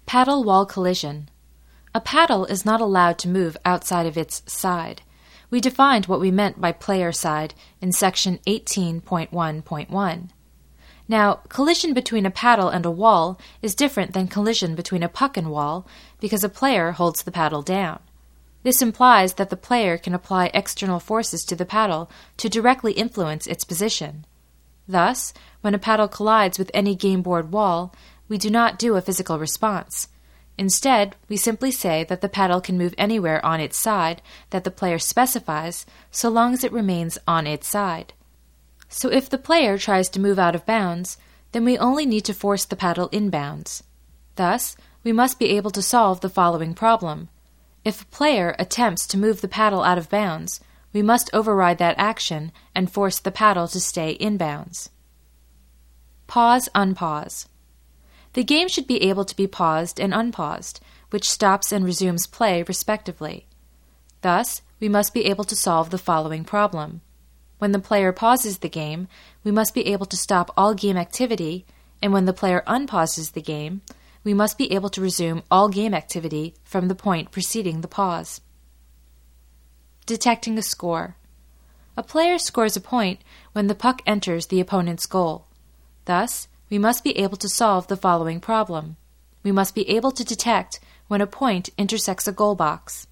Paddle-wall collision. A paddle is not allowed to move outside of its side. We defined what we meant by player side in section 18.1.1. Now, collision between a paddle and a wall is different than collision between a puck and wall because a player holds the paddle down. This implies that the player can apply external forces to the paddle to directly influence its position. Thus, when a paddle collides with any game board wall, we do not do a physical response. Instead, we simply say that the paddle can move anywhere on its side that the player specifies, so long as it remains on its side. So if the player tries to move out of bounds, then we only need to force the paddle inbounds. Thus, we must be able to solve the following problem. If a player attempts to move the paddle out of bounds, we must override that action and force the paddle to stay inbounds. Pause, unpause. The game should be able to be paused and unpaused, which stops and resumes play respectively. Thus, we must be able to solve the following problem. When the player pauses the game, we must be able to stop all game activity, and when the player unpauses the game, we must be able to resume all game activity from the point preceding the pause. Detecting a score. A player scores a point when the puck enters the opponent's goal. Thus, we must be able to solve the following problem. We must be able to detect when a point intersects a goal box.